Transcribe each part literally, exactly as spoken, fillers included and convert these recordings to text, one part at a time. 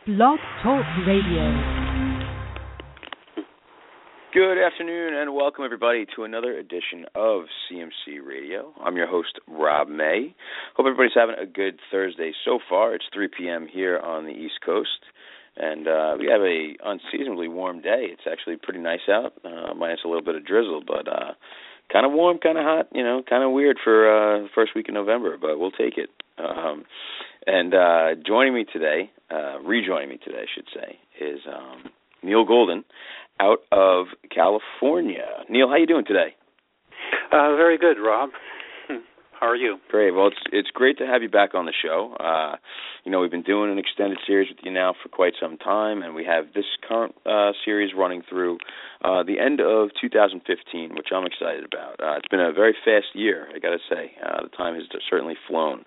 Blog Talk Radio. Good afternoon and welcome everybody to another edition of C M C Radio. I'm your host, Rob May. Hope everybody's having a good Thursday so far. It's three p.m. here on the East Coast, and uh, we have a unseasonably warm day. It's actually pretty nice out, uh, minus a little bit of drizzle, but uh, kind of warm, kind of hot, you know, kind of weird for uh, the first week of November, but we'll take it. Um, and uh, joining me today, uh, rejoining me today, I should say, is um, Neil Golden out of California. Neil, how you doing today? Uh, very good, Rob. How are you? Great. Well, it's it's great to have you back on the show. Uh, you know, we've been doing an extended series with you now for quite some time, and we have this current uh, series running through uh, the end of two thousand fifteen, which I'm excited about. Uh, it's been a very fast year, I got to say. Uh, the time has certainly flown.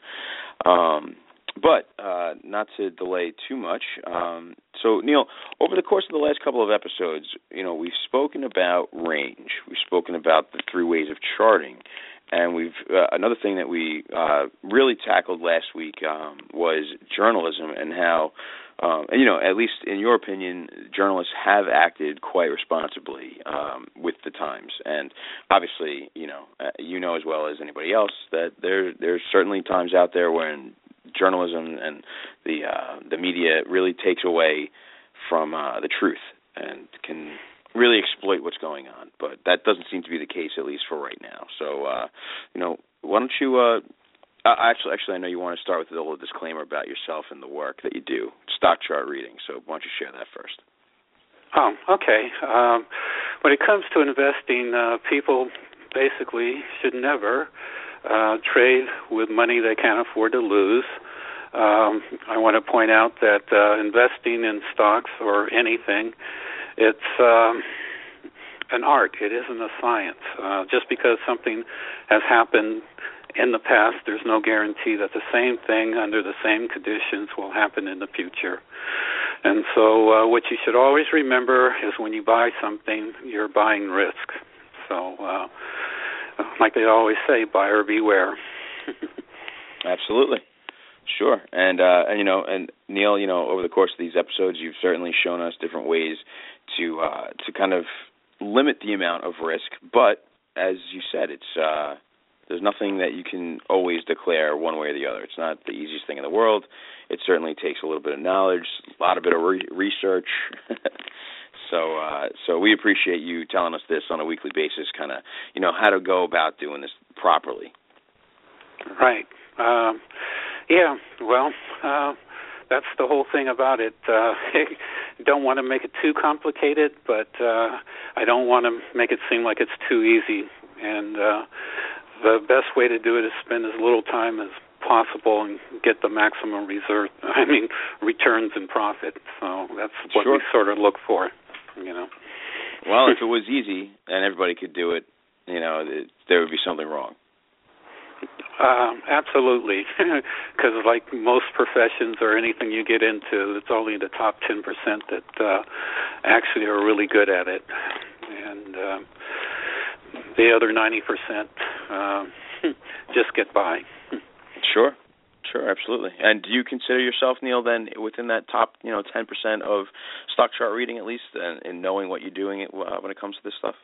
Um, But uh, not to delay too much. Um, so, Neil, over the course of the last couple of episodes, you know, we've spoken about range. We've spoken about the three ways of charting, and we've uh, another thing that we uh, really tackled last week um, was journalism and how, um, and, you know, at least in your opinion, journalists have acted quite responsibly um, with the times. And obviously, you know, uh, you know as well as anybody else that there there's certainly times out there when journalism and the uh, the media really takes away from uh, the truth and can really exploit what's going on. But that doesn't seem to be the case, at least for right now. So, uh, you know, why don't you? Uh, actually, actually, I know you want to start with a little disclaimer about yourself and the work that you do, stock chart reading. So, why don't you share that first? Oh, okay. Um, when it comes to investing, uh, people basically should never Uh, trade with money they can't afford to lose. Um, I want to point out that uh, investing in stocks or anything, it's um, an art. It isn't a science. Uh, just because something has happened in the past, there's no guarantee that the same thing under the same conditions will happen in the future. And so uh, what you should always remember is when you buy something, you're buying risk. So uh like they always say, buyer beware. Absolutely. Sure. And, uh, and, you know, and Neil, you know, over the course of these episodes, you've certainly shown us different ways to uh, to kind of limit the amount of risk. But as you said, it's uh, there's nothing that you can always declare one way or the other. It's not the easiest thing in the world. It certainly takes a little bit of knowledge, a lot of bit of re- research. So uh, so we appreciate you telling us this on a weekly basis, kind of, you know, how to go about doing this properly. Right. Um, yeah, well, uh, that's the whole thing about it. Uh, don't want to make it too complicated, but uh, I don't want to make it seem like it's too easy. And uh, the best way to do it is spend as little time as possible and get the maximum reserve, I mean, returns and profit. So that's what Sure. we sort of look for. You know. Well, if it was easy and everybody could do it, you know, it, there would be something wrong. Uh, absolutely, because like most professions or anything you get into, it's only the top ten percent that uh, actually are really good at it, and uh, the other ninety percent uh, just get by. Sure. Sure, absolutely. And do you consider yourself, Neil, then within that top, you know, ten percent of stock chart reading, at least, and, and knowing what you're doing it, uh, when it comes to this stuff?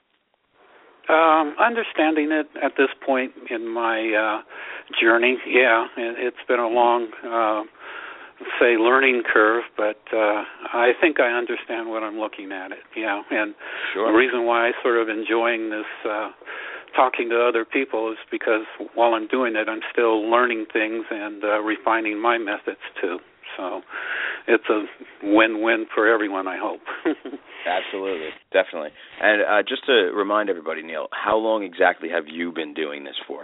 Um, understanding it at this point in my uh, journey, yeah, it, it's been a long, uh, say, learning curve, but uh, I think I understand what I'm looking at it. Yeah, and sure. The reason why I sort of enjoying this. Uh, talking to other people is because while I'm doing it, I'm still learning things and uh, refining my methods too. So it's a win-win for everyone, I hope. Absolutely, definitely. And uh, just to remind everybody, Neil, how long exactly have you been doing this for?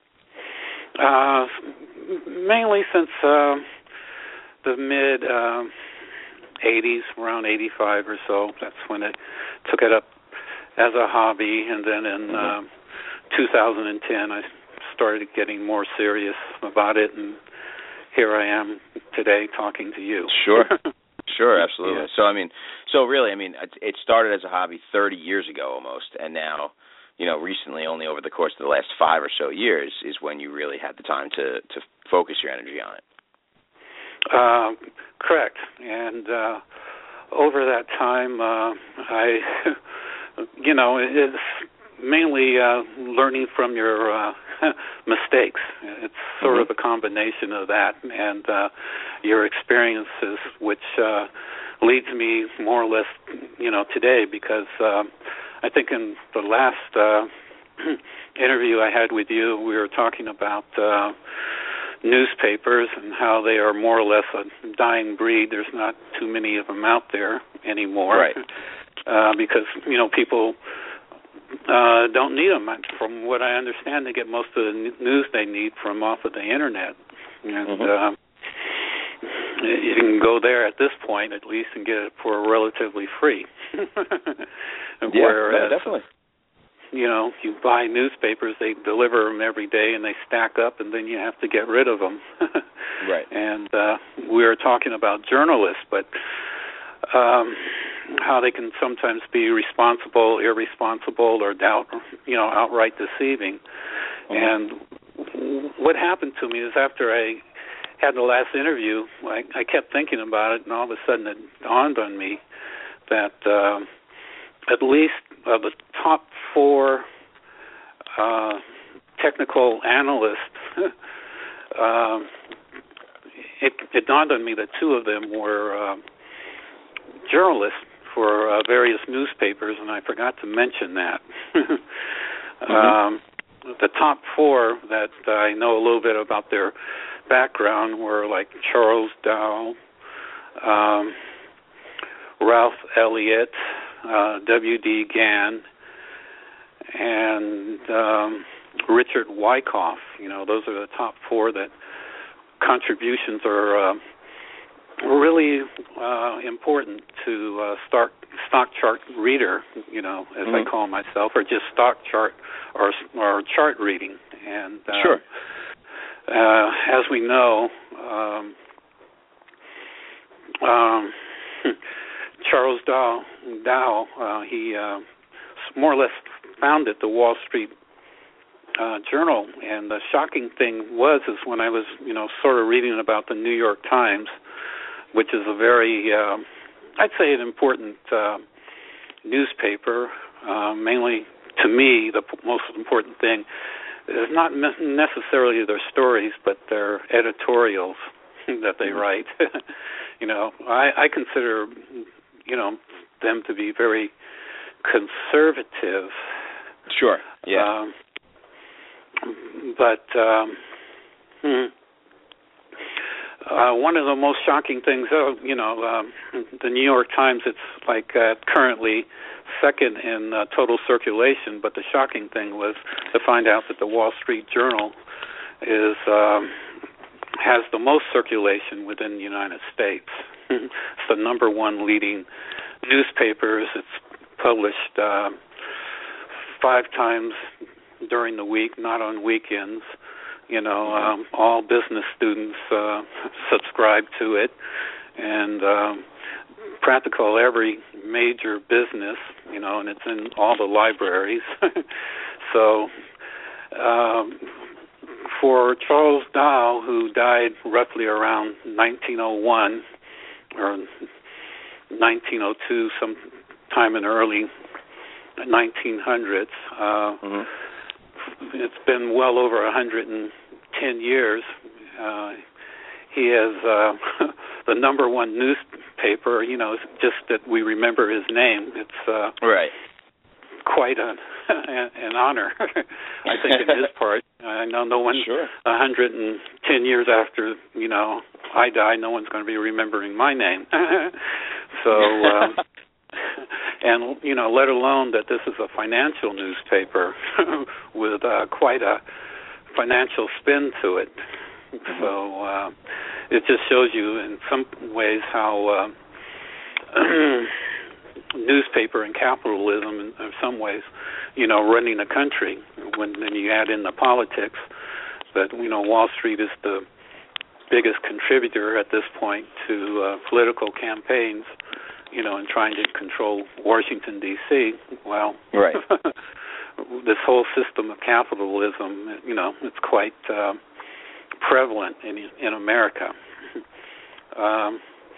Uh, mainly since uh, the mid uh, eighties, around eighty-five or so. That's when I took it up as a hobby, and then in mm-hmm. uh, two thousand ten, I started getting more serious about it, and here I am today talking to you. Sure, sure, absolutely. Yeah. So, I mean, so really, I mean, it started as a hobby thirty years ago almost, and now, you know, recently, only over the course of the last five or so years, is when you really had the time to, to focus your energy on it. Uh, correct. And uh, over that time, uh, I, you know, it's mainly uh, learning from your uh, mistakes. It's sort mm-hmm. of a combination of that and uh, your experiences, which uh, leads me more or less, you know, today, because uh, I think in the last uh, interview I had with you, we were talking about uh, newspapers and how they are more or less a dying breed. There's not too many of them out there anymore, right. uh, because, you know, people uh, don't need them. From what I understand, they get most of the news they need from off of the Internet. And mm-hmm. uh, you can go there at this point, at least, and get it for relatively free. yeah, Whereas, no, definitely. You know, you buy newspapers, they deliver them every day, and they stack up, and then you have to get rid of them. Right. And uh, we were talking about journalists, but um, how they can sometimes be responsible, irresponsible, or doubt, you know, outright deceiving. Mm-hmm. And what happened to me is after I had the last interview, I, I kept thinking about it, and all of a sudden it dawned on me that uh, at least of the top four uh, technical analysts, uh, it, it dawned on me that two of them were uh, journalists for uh, various newspapers, and I forgot to mention that. mm-hmm. um, the top four that uh, I know a little bit about their background were like Charles Dow, um, Ralph Elliott, uh, W D Gann, and um, Richard Wyckoff. You know, those are the top four that contributions are uh, really uh, important to uh, stock, stock chart reader, you know, as mm-hmm. I call myself, or just stock chart or, or chart reading. And uh, sure. Uh, as we know, um, um, Charles Dow, Dow uh, he uh, more or less founded the Wall Street uh, Journal, and the shocking thing was is when I was, you know, sort of reading about the New York Times, which is a very, uh, I'd say, an important uh, newspaper. Uh, mainly, to me, the p- most important thing is not necessarily their stories, but their editorials that they write. you know, I, I consider, you know, them to be very conservative. Sure. Yeah. Um, but um, hmm, uh, one of the most shocking things, oh, you know, um, the New York Times, it's like uh, currently second in uh, total circulation, but the shocking thing was to find out that the Wall Street Journal is um, has the most circulation within the United States. It's the number one leading newspaper. It's published uh, five times during the week, not on weekends. You know, um, all business students uh, subscribe to it, and um, practical every major business, you know, and it's in all the libraries. so um, for Charles Dow, who died roughly around nineteen oh one or nineteen oh two, sometime in early nineteen hundreds, uh, mm-hmm. it's been well over one hundred ten years. Uh, he has uh, the number one newspaper, you know, just that we remember his name. It's uh, right. quite a, an honor, I think, in his part. I know no one, sure. one hundred ten years after, you know, I die, no one's going to be remembering my name. so, um, and, you know, let alone that this is a financial newspaper with uh, quite a financial spin to it. Mm-hmm. So uh, it just shows you in some ways how uh, newspaper and capitalism, in, in some ways, you know, running a country. When then you add in the politics, that you know Wall Street is the biggest contributor at this point to uh, political campaigns, you know, and trying to control Washington D C. Well, right. This whole system of capitalism, you know, it's quite uh, prevalent in in America. Um,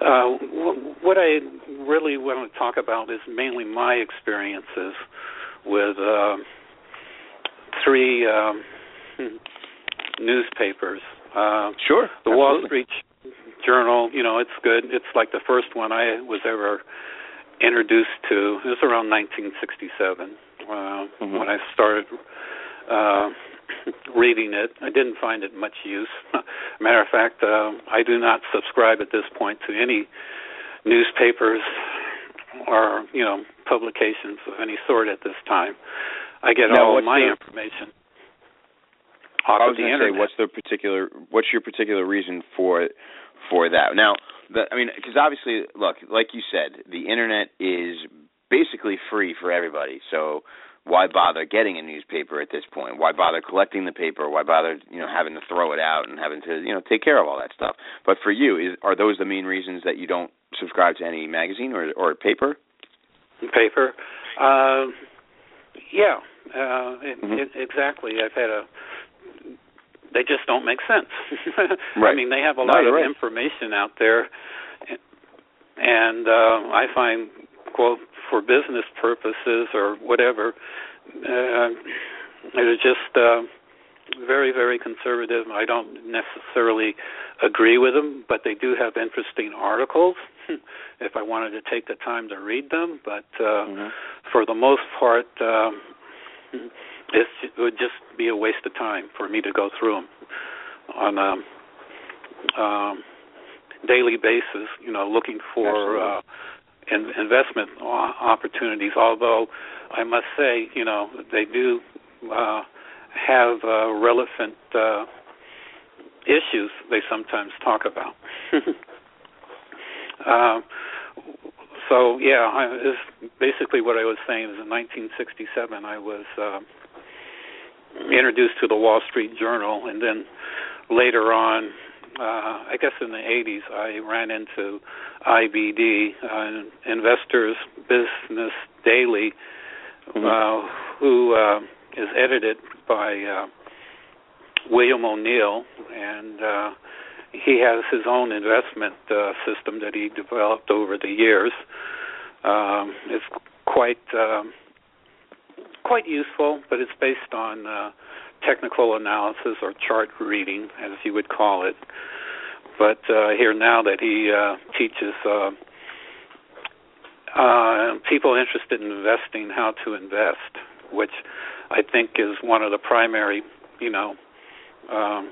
uh, w- what I really want to talk about is mainly my experiences with uh, three um, newspapers. Uh, sure. The absolutely. Wall Street Journal, you know, it's good. It's like the first one I was ever introduced to. It was around nineteen sixty-seven uh, mm-hmm. when I started uh, reading it. I didn't find it much use. Matter of fact, uh, I do not subscribe at this point to any newspapers or, you know, publications of any sort at this time. I get now, all of my the, information off I was of the going to internet. say, what's the particular? What's your particular reason for for that? Now, the, I mean, because obviously, look, like you said, the internet is basically free for everybody. So why bother getting a newspaper at this point? Why bother collecting the paper? Why bother, you know, having to throw it out and having to, you know, take care of all that stuff? But for you, is, are those the main reasons that you don't subscribe to any magazine or or paper? Paper, uh, yeah, uh, it, mm-hmm. it, exactly. I've had a. They just don't make sense. Right. I mean, they have a no, lot of right. information out there, and uh, I find, quote, for business purposes or whatever, uh, they're just uh, very, very conservative. I don't necessarily agree with them, but they do have interesting articles if I wanted to take the time to read them. But uh, mm-hmm. for the most part, um, it's, it would just be a waste of time for me to go through them on a um, daily basis, you know, looking for uh, in, investment opportunities, although I must say, you know, they do uh, have uh, relevant uh, issues they sometimes talk about. uh, so, yeah, I, is basically what I was saying is in nineteen sixty-seven I was uh, introduced to the Wall Street Journal, and then later on, uh, I guess in the eighties, I ran into I B D, uh, Investors Business Daily, mm-hmm. uh, who uh, is edited by uh, William O'Neill, and uh, he has his own investment uh, system that he developed over the years. Um, it's quite um, quite useful, but it's based on uh, technical analysis or chart reading, as you would call it. But uh, here now that he uh, teaches uh, uh, people interested in investing how to invest, which I think is one of the primary, you know, um,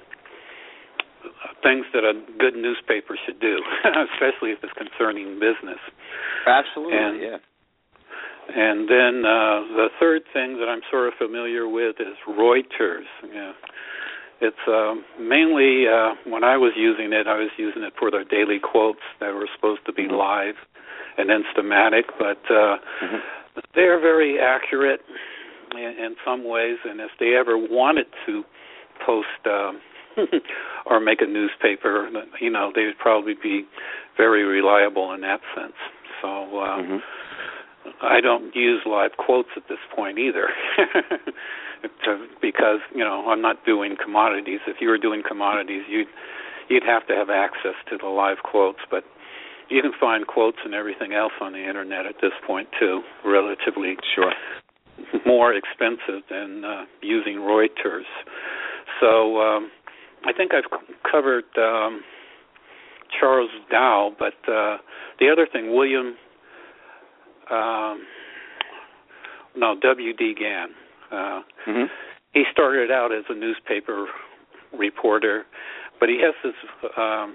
things that a good newspaper should do, especially if it's concerning business. Absolutely, and, yeah. And then uh, the third thing that I'm sort of familiar with is Reuters. Yeah. It's uh, mainly, uh, when I was using it, I was using it for their daily quotes that were supposed to be mm-hmm. live and instamatic, but uh, mm-hmm. they're very accurate in, in some ways, and if they ever wanted to post uh, or make a newspaper, you know, they would probably be very reliable in that sense. So uh, mm-hmm. I don't use live quotes at this point either, to, because you know I'm not doing commodities. If you were doing commodities, you'd you'd have to have access to the live quotes. But you can find quotes and everything else on the internet at this point too, relatively sure more expensive than uh, using Reuters. So um, I think I've c- covered um, Charles Dow, but uh, the other thing, William. Um, no, W D Gann. Uh, mm-hmm. He started out as a newspaper reporter, but he has this. Um,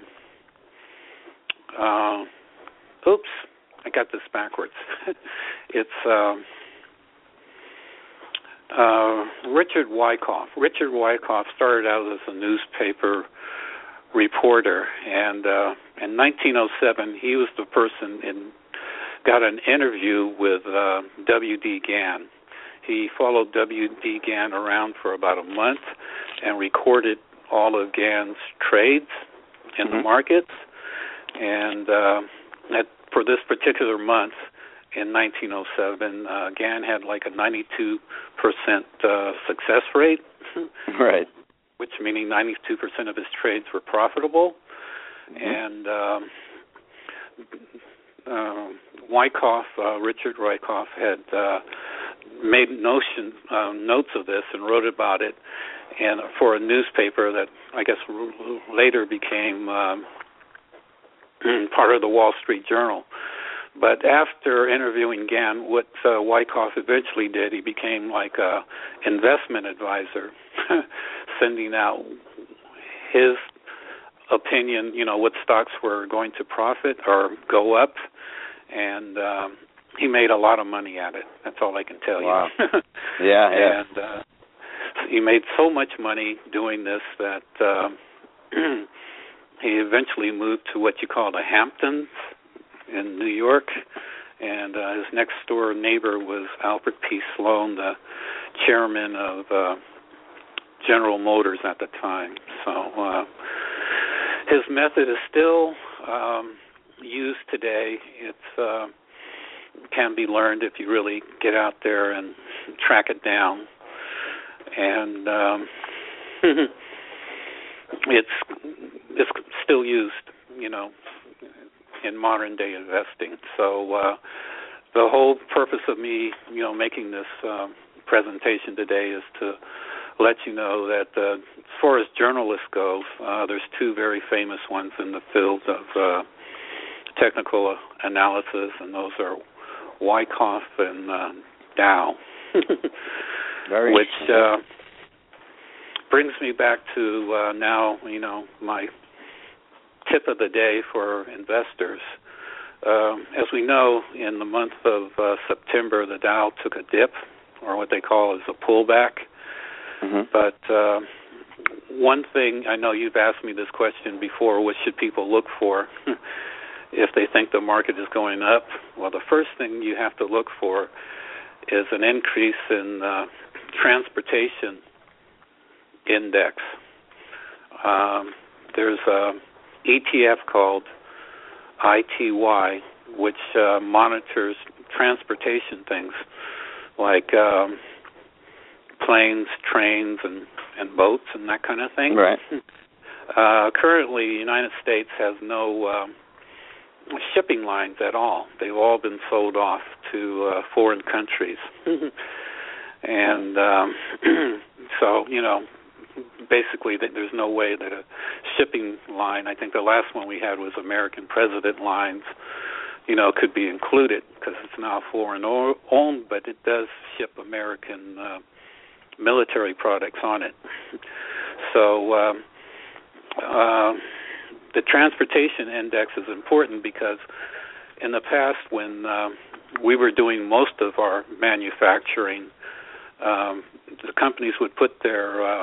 uh, oops, I got this backwards. It's um, uh, Richard Wyckoff. Richard Wyckoff started out as a newspaper reporter, and uh, in nineteen oh seven, he was the person in. Got an interview with uh, W D Gann. He followed W D Gann around for about a month and recorded all of Gann's trades in mm-hmm. the markets. And uh, at, for this particular month in nineteen oh seven, uh, Gann had like a ninety-two percent uh, success rate. Right. Which meaning ninety-two percent of his trades were profitable. Mm-hmm. And um, uh, Wyckoff, uh, Richard Wyckoff, had uh, made notion uh, notes of this and wrote about it, and for a newspaper that I guess r- later became um, part of the Wall Street Journal. But after interviewing Gann, what uh, Wyckoff eventually did, he became like a investment advisor, sending out his opinion, you know, what stocks were going to profit or go up, and um, he made a lot of money at it. That's all I can tell wow. you. yeah, yeah. And uh, he made so much money doing this that uh, he eventually moved to what you call the Hamptons in New York, and uh, his next door neighbor was Albert P. Sloan, the chairman of uh, General Motors at the time. So uh, his method is still um, used today. It's uh, can be learned if you really get out there and track it down, and um, it's it's still used, you know, in modern day investing. So uh, the whole purpose of me, you know, making this uh, presentation today is to let you know that uh, as far as journalists go, uh, there's two very famous ones in the field of uh, technical analysis, and those are Wyckoff and uh, Dow. Very which uh, brings me back to uh, now, you know, my tip of the day for investors. Um, as we know, in the month of uh, September, the Dow took a dip, or what they call is a pullback. Mm-hmm. But uh, one thing, I know you've asked me this question before, what should people look for if they think the market is going up? Well, the first thing you have to look for is an increase in uh, transportation index. Um, there's a E T F called I T Y, which uh, monitors transportation things like um, planes, trains, and, and boats and that kind of thing. Right. Uh, currently, the United States has no um, shipping lines at all. They've all been sold off to uh, foreign countries. And um, so, you know, basically there's no way that a shipping line, I think the last one we had was American President Lines, you know, could be included because it's now foreign owned, but it does ship American uh, military products on it. So um, uh, the transportation index is important because in the past when uh, we were doing most of our manufacturing, um, the companies would put their uh,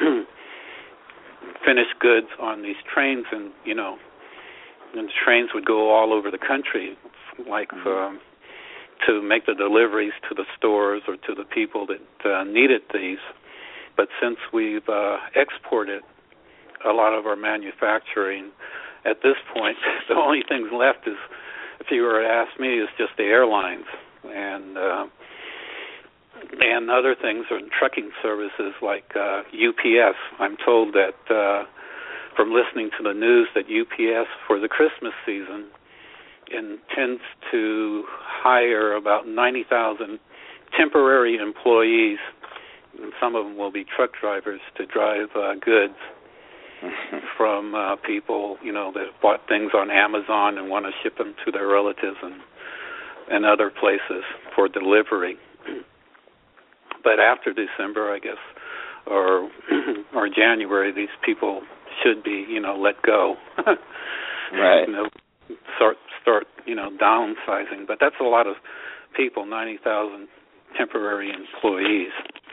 finished goods on these trains, and you know, and the trains would go all over the country, like um, to make the deliveries to the stores or to the people that uh, needed these. But since we've uh, exported a lot of our manufacturing, at this point, the only things left is, if you were to ask me, is just the airlines and uh, and other things are trucking services like uh, U P S. I'm told that uh, from listening to the news that U P S for the Christmas season intends to hire about ninety thousand temporary employees, and some of them will be truck drivers, to drive uh, goods from uh, people, you know, that bought things on Amazon and want to ship them to their relatives and and other places for delivery. But after December, I guess, or or January, these people should be, you know, let go. Right. You know, start start, you know, downsizing. But that's a lot of people, ninety thousand temporary employees.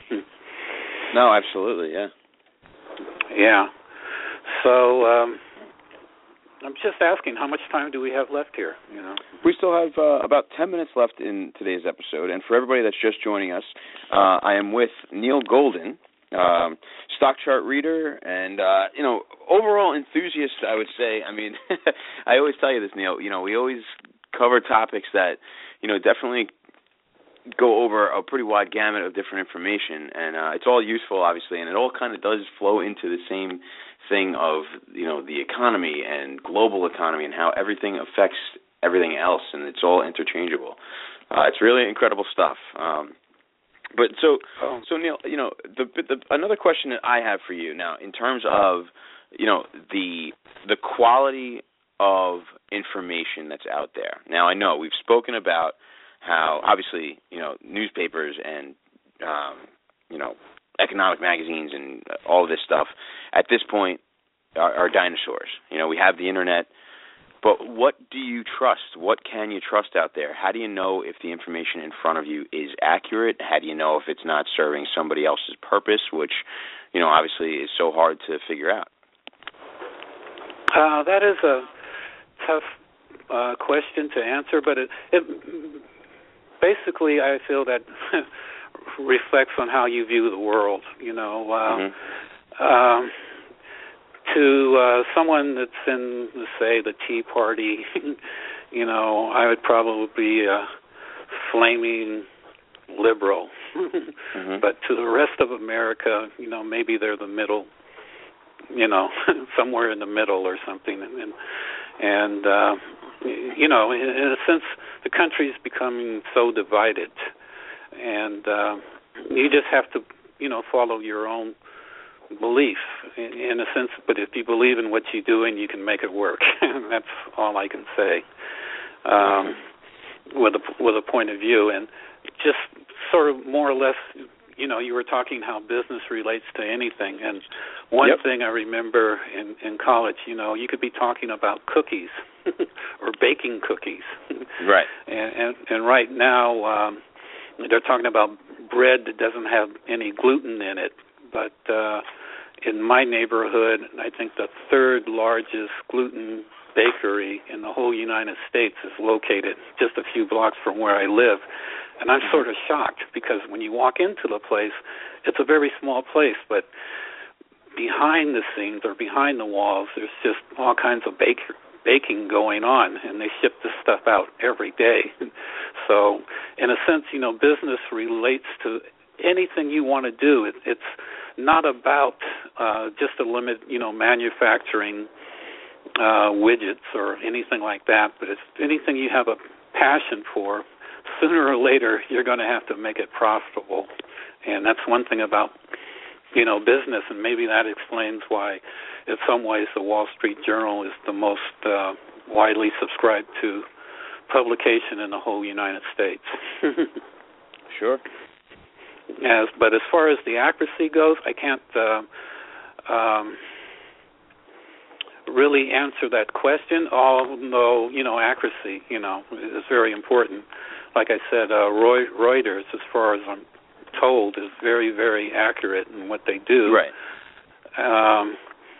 No, absolutely, yeah. Yeah. So um, I'm just asking, how much time do we have left here? You know, we still have uh, about ten minutes left in today's episode, and for everybody that's just joining us, uh, I am with Neil Golden, um, stock chart reader, and uh, you know, overall enthusiast. I would say. I mean, I always tell you this, Neil. You know, we always cover topics that, you know, definitely go over a pretty wide gamut of different information, and uh, it's all useful, obviously, and it all kind of does flow into the same thing of, you know, the economy and global economy and how everything affects everything else, and it's all interchangeable. Uh, it's really incredible stuff. Um, but so, oh. so Neil, you know, the, the another question that I have for you now, in terms of, you know, the the quality of information that's out there. Now, I know we've spoken about how, obviously, you know, newspapers and, um, you know, economic magazines and all of this stuff, at this point, are, are dinosaurs. You know, we have the Internet, but what do you trust? What can you trust out there? How do you know if the information in front of you is accurate? How do you know if it's not serving somebody else's purpose, which, you know, obviously is so hard to figure out? Uh, that is a tough uh, question to answer, but it, it basically, I feel that reflects on how you view the world. You know, uh, mm-hmm. um, to uh, someone that's in, say, the Tea Party, you know, I would probably be a flaming liberal. mm-hmm. But to the rest of America, you know, maybe they're the middle, you know, somewhere in the middle or something. And, and uh, you know, in, in a sense, the country is becoming so divided. And uh, you just have to, you know, follow your own belief in, in a sense. But if you believe in what you're doing, you can make it work. That's all I can say um, with a with a point of view. And just sort of more or less, you know, you were talking how business relates to anything. And one yep. thing I remember in, in college, you know, you could be talking about cookies or baking cookies. Right. And, and, and right now, um, they're talking about bread that doesn't have any gluten in it. But uh, in my neighborhood, I think the third largest gluten bakery in the whole United States is located just a few blocks from where I live. And I'm sort of shocked because when you walk into the place, it's a very small place, but behind the scenes or behind the walls, there's just all kinds of bake, baking going on, and they ship this stuff out every day. So in a sense, you know, business relates to anything you want to do. It, it's not about uh, just a limit, you know, manufacturing uh, widgets or anything like that, but it's anything you have a passion for. Sooner or later, you're going to have to make it profitable. And that's one thing about, you know, business, and maybe that explains why, in some ways, the Wall Street Journal is the most uh, widely subscribed to publication in the whole United States. Sure. As, but as far as the accuracy goes, I can't uh, um, really answer that question, although, you know, accuracy, you know, is very important. Like I said, uh, Reuters, as far as I'm told, is very, very accurate in what they do. Right. Um,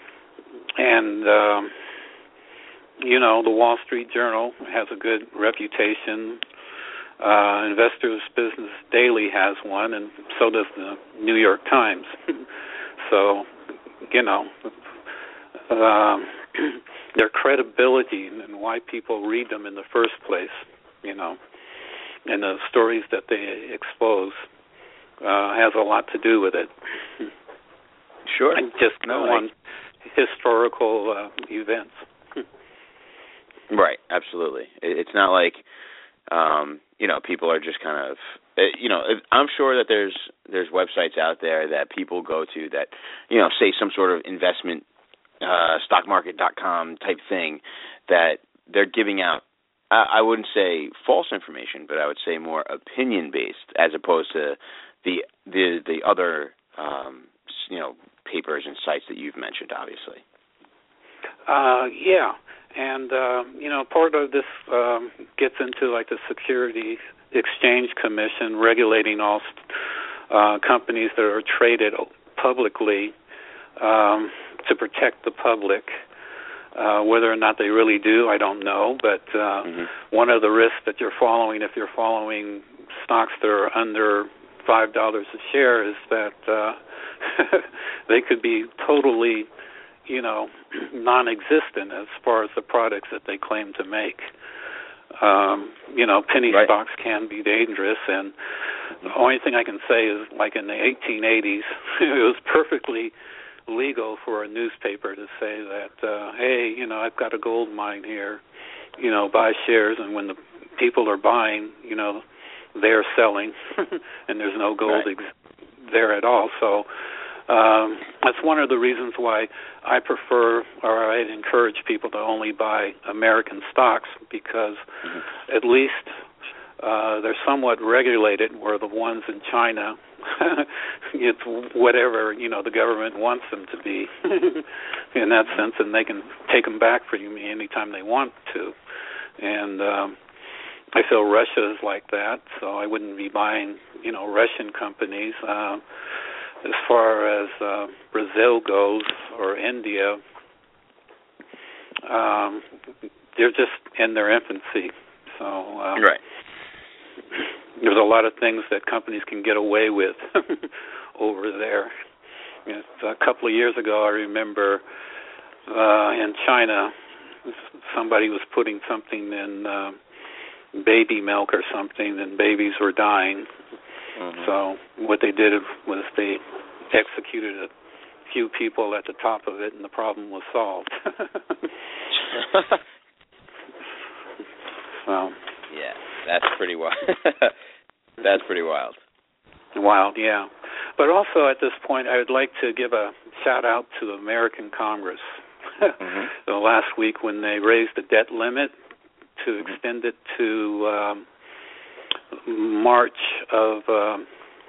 and, um, you know, the Wall Street Journal has a good reputation. Uh, Investors Business Daily has one, and so does the New York Times. So, you know, um, their credibility and why people read them in the first place, you know, and the stories that they expose uh, has a lot to do with it. Sure. And just no, on historical uh, events. Right, absolutely. It's not like, um, you know, people are just kind of, you know, I'm sure that there's there's websites out there that people go to that, you know, say some sort of investment, uh, stock market dot com type thing, that they're giving out, I wouldn't say false information, but I would say more opinion-based, as opposed to the the the other um, you know, papers and sites that you've mentioned, obviously. Uh, yeah, and uh, you know, part of this um, gets into like the Securities Exchange Commission regulating all uh, companies that are traded publicly um, to protect the public. Uh, whether or not they really do, I don't know. But uh, mm-hmm. one of the risks that you're following, if you're following stocks that are under five dollars a share, is that uh, they could be totally, you know, non-existent as far as the products that they claim to make. Um, you know, penny right. stocks can be dangerous, and the only thing I can say is, like in the eighteen eighties, it was perfectly legal for a newspaper to say that, uh, hey, you know, I've got a gold mine here, you know, buy shares, and when the people are buying, you know, they're selling, and there's no gold right. ex- there at all. So um, that's one of the reasons why I prefer, or I encourage people to only buy American stocks, because mm-hmm. at least uh, they're somewhat regulated, where the ones in China, it's whatever, you know, the government wants them to be in that sense, and they can take them back for you anytime they want to. And um, I feel Russia is like that, so I wouldn't be buying, you know, Russian companies. Uh, as far as uh, Brazil goes, or India, um, they're just in their infancy. So um, right. there's a lot of things that companies can get away with over there. You know, a couple of years ago, I remember uh, in China, somebody was putting something in uh, baby milk or something, and babies were dying. Mm-hmm. So what they did was they executed a few people at the top of it, and the problem was solved. So yeah, that's pretty wild. That's pretty wild. Wild, yeah. But also at this point, I would like to give a shout out to the American Congress. Mm-hmm. So last week, when they raised the debt limit to extend it to um, March of um,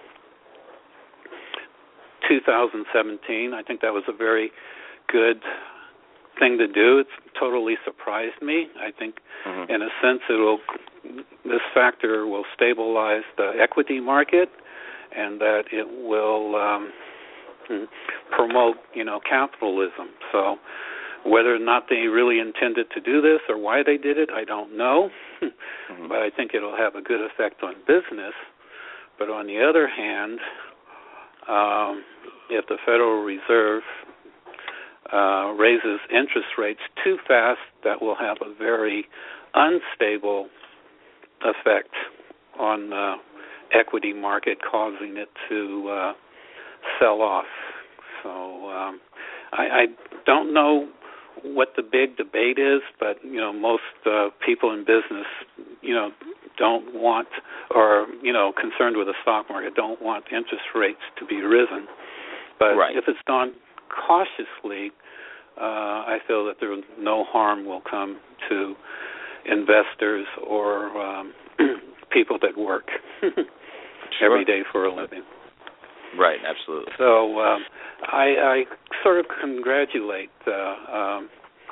two thousand seventeen, I think that was a very good thing to do. It's totally surprised me. I think, mm-hmm. in a sense, it will. This factor will stabilize the equity market, and that it will um, promote, you know, capitalism. So whether or not they really intended to do this or why they did it, I don't know. Mm-hmm. But I think it'll have a good effect on business. But on the other hand, um, if the Federal Reserve uh, raises interest rates too fast, that will have a very unstable effect on the equity market, causing it to uh, sell off. So um, I, I don't know what the big debate is, but you know, most uh, people in business, you know, don't want, or you know, concerned with the stock market, don't want interest rates to be risen. But right. if it's done cautiously, uh, I feel that there no harm will come to investors or um, people that work sure. every day for a living. Right, absolutely. So um, I, I sort of congratulate uh, um,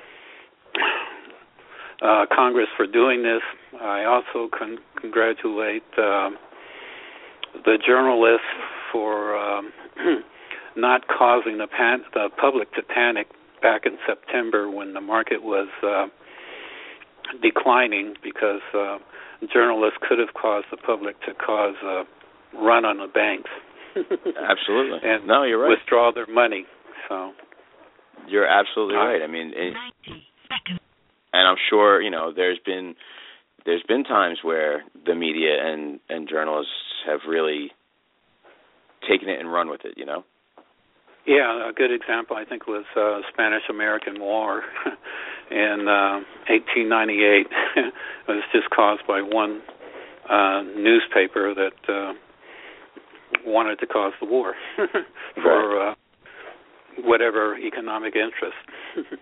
uh, Congress for doing this. I also con- congratulate um, the journalists for um, not causing the, pan- the public to panic back in September when the market was uh, declining, because uh, journalists could have caused the public to cause a run on the banks. Absolutely. And no, you're right. Withdraw their money. So you're absolutely right. I mean, it, and I'm sure you know there's been there's been times where the media and, and journalists have really taken it and run with it. You know. Yeah, a good example I think was uh, Spanish-American War in uh, eighteen ninety-eight. It was just caused by one uh, newspaper that uh, wanted to cause the war for right. uh, whatever economic interest.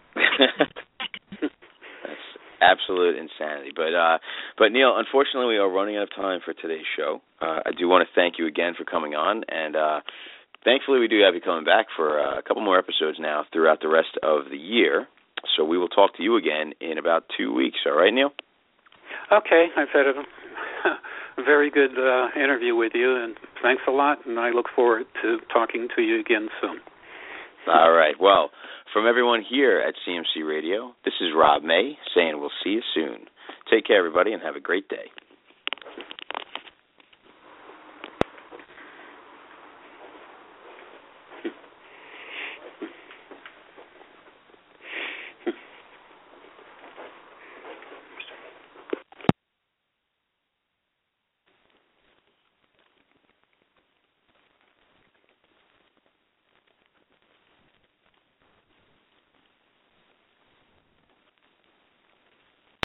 That's absolute insanity. But uh, but Neil, unfortunately, we are running out of time for today's show. Uh, I do want to thank you again for coming on, and uh, thankfully we do have you coming back for uh, a couple more episodes now throughout the rest of the year. So we will talk to you again in about two weeks. All right, Neil? Okay, I've had a very good uh, interview with you, and thanks a lot, and I look forward to talking to you again soon. All right. Well, from everyone here at C M C Radio, this is Rob May saying we'll see you soon. Take care, everybody, and have a great day.